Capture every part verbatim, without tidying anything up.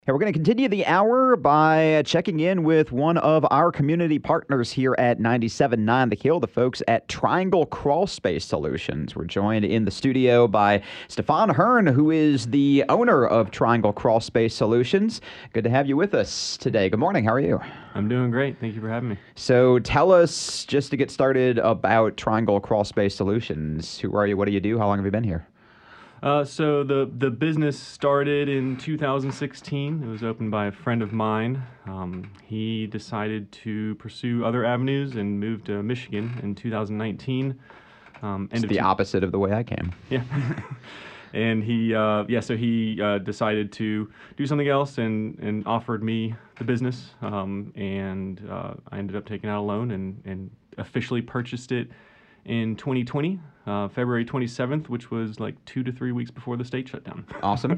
Hey, we're going to continue the hour by checking in with one of our community partners here at ninety-seven point nine The Hill, the folks at Triangle Crawl Space Solutions. We're joined in the studio by Stefan Hearn, who is the owner of Triangle Crawl Space Solutions. Good to have you with us today. Good morning. How are you? I'm doing great. Thank you for having me. So tell us, just to get started, about Triangle Crawl Space Solutions. Who are you? What do you do? How long have you been here? Uh, so the the business started in two thousand sixteen. It was opened by a friend of mine. Um, he decided to pursue other avenues and moved to Michigan in two thousand nineteen. Um, It's the opposite of the way I came. Yeah. And he, uh, yeah, so he uh, decided to do something else and, and offered me the business. Um, and uh, I ended up taking out a loan and, and officially purchased it in twenty twenty, uh, February twenty-seventh, which was like two to three weeks before the state shut down. Awesome.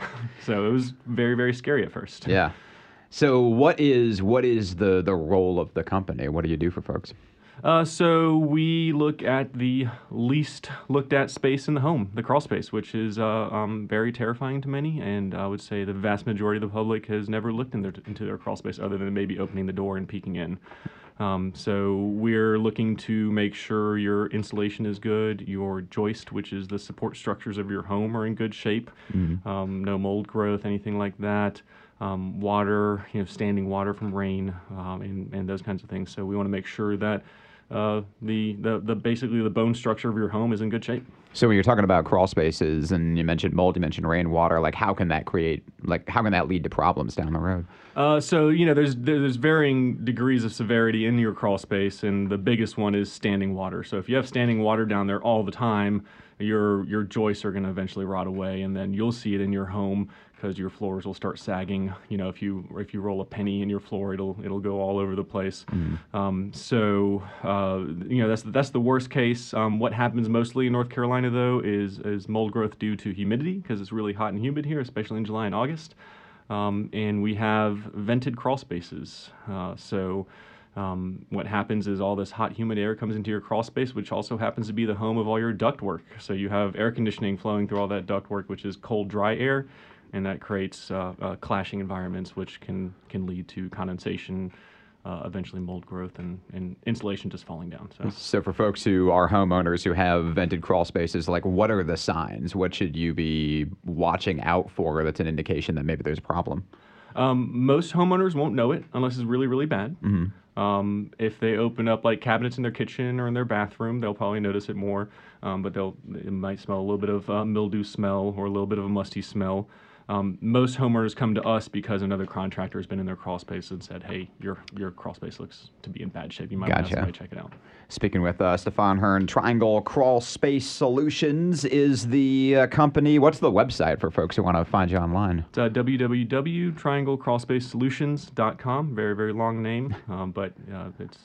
So it was very, very scary at first. Yeah. So what is what is the, the role of the company? What do you do for folks? Uh, so we look at the least looked at space in the home, the crawl space, which is uh, um, very terrifying to many, and I would say the vast majority of the public has never looked in their, into their crawl space other than maybe opening the door and peeking in. Um, so we're looking to make sure your insulation is good, your joist, which is the support structures of your home, are in good shape, Mm-hmm. um, no mold growth, anything like that. Um, water, you know, standing water from rain, um, and, and those kinds of things. So we want to make sure that uh, the, the, the basically the bone structure of your home is in good shape. So when you're talking about crawl spaces and you mentioned mold, you mentioned rainwater, like how can that create, like how can that lead to problems down the road? Uh, so, you know, there's there's varying degrees of severity in your crawl space, and the biggest one is standing water. So if you have standing water down there all the time, your your joists are going to eventually rot away, and then you'll see it in your home because your floors will start sagging. You know, if you if you roll a penny in your floor, it'll it'll go all over the place. Mm-hmm. Um, so, uh, you know, that's that's the worst case. Um, what happens mostly in North Carolina, though, is is mold growth due to humidity, because it's really hot and humid here, especially in July and August. Um, and we have vented crawl spaces. Uh, so um, what happens is all this hot, humid air comes into your crawl space, which also happens to be the home of all your ductwork. So you have air conditioning flowing through all that ductwork, which is cold, dry air, and that creates uh, uh, clashing environments, which can, can lead to condensation, uh, eventually mold growth, and, and insulation just falling down. So. So for folks who are homeowners who have vented crawl spaces, like what are the signs? What should you be watching out for that's an indication that maybe there's a problem? Um, most homeowners won't know it unless it's really, really bad. Mm-hmm. Um, if they open up like cabinets in their kitchen or in their bathroom, they'll probably notice it more. Um, but they'll it might smell a little bit of uh, mildew smell or a little bit of a musty smell. Um, most homeowners come to us because another contractor has been in their crawl space and said, "Hey, your your crawl space looks to be in bad shape. You might want to Gotcha. have somebody check it out." Speaking with uh, Stefan Hearn, Triangle Crawl Space Solutions is the uh, company. What's the website for folks who want to find you online? It's uh, w w w dot triangle crawl space solutions dot com. Very, very long name, um, but uh, it's...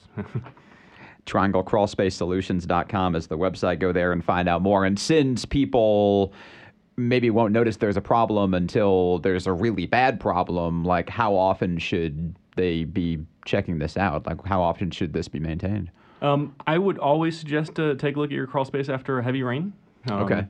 triangle crawl space solutions dot com is the website. Go there and find out more. And since people maybe won't notice there's a problem until there's a really bad problem, like how often should they be checking this out? Like how often should this be maintained? Um, I would always suggest to take a look at your crawl space after a heavy rain. Um, Okay.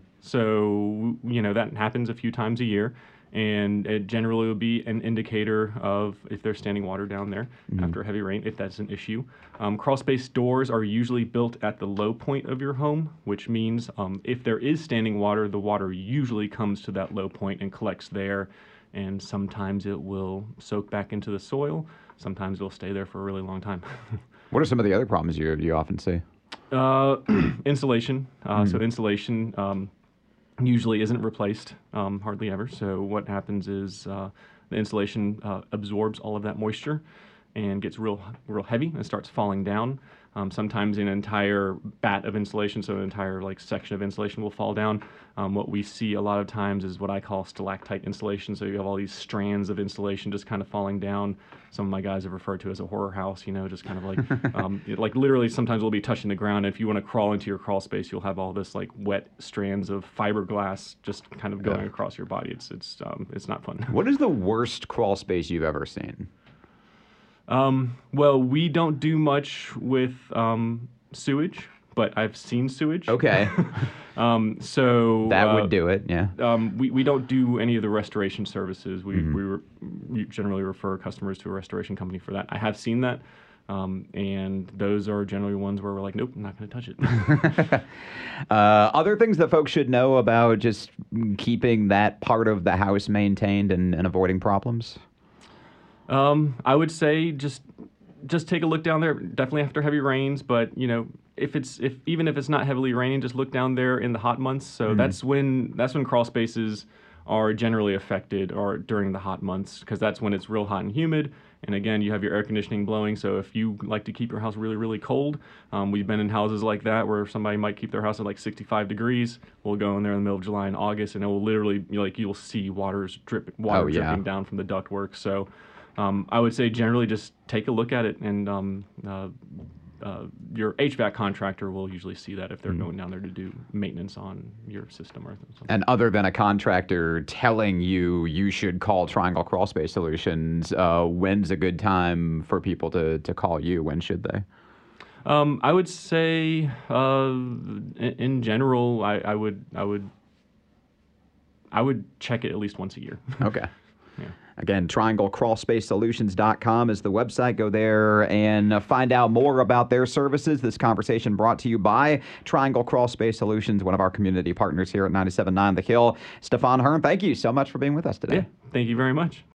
So, you know, that happens a few times a year, and it generally will be an indicator of if there's standing water down there Mm-hmm. after a heavy rain, if that's an issue. Um, crawl space doors are usually built at the low point of your home, which means um, if there is standing water, the water usually comes to that low point and collects there, and sometimes it will soak back into the soil. Sometimes it'll stay there for a really long time. What are some of the other problems you you often see? Uh, insulation. Uh, Mm. So insulation um, usually isn't replaced, um, hardly ever. So what happens is uh, the insulation uh, absorbs all of that moisture and gets real, real heavy and starts falling down. Um, sometimes an entire bat of insulation, so an entire like section of insulation will fall down. Um, what we see a lot of times is what I call stalactite insulation. So you have all these strands of insulation just kind of falling down. Some of my guys have referred to as a horror house, you know, just kind of like, um, it, like literally sometimes we'll be touching the ground. And if you want to crawl into your crawl space, you'll have all this like wet strands of fiberglass just kind of going Yeah. across your body. It's it's um, it's not fun. What is the worst crawl space you've ever seen? Um, well, we don't do much with um, sewage. but I've seen sewage. Okay. um, so That uh, would do it, yeah. Um, we, we don't do any of the restoration services. We, Mm-hmm. we, re- we generally refer customers to a restoration company for that. I have seen that, um, and those are generally ones where we're like, nope, I'm not going to touch it. uh, other things that folks should know about just keeping that part of the house maintained and, and avoiding problems? Um, I would say just just take a look down there. Definitely after heavy rains, but you know, if it's if even if it's not heavily raining, just look down there in the hot months. So Mm-hmm. that's when that's when crawl spaces are generally affected, or during the hot months, because that's when it's real hot and humid. And again, you have your air conditioning blowing. So if you like to keep your house really, really cold, um, we've been in houses like that where somebody might keep their house at like sixty-five degrees. We'll go in there in the middle of July and August, and it will literally, you know, like you'll see water's dripping, water Oh, yeah. dripping down from the ductwork. So um, I would say generally just take a look at it, and um, uh, uh, your H V A C contractor will usually see that if they're going down there to do maintenance on your system or something. And other than a contractor telling you you should call Triangle Crawl Space Solutions, uh, when's a good time for people to, to call you? When should they? Um, I would say, uh, in, in general, I, I would, I would, I would check it at least once a year. Okay. Yeah. Again, triangle crawl space solutions dot com is the website. Go there and uh, find out more about their services. This conversation brought to you by Triangle Crawl Space Solutions, one of our community partners here at ninety-seven point nine The Hill. Stefan Hearn, thank you so much for being with us today. Yeah. Thank you very much.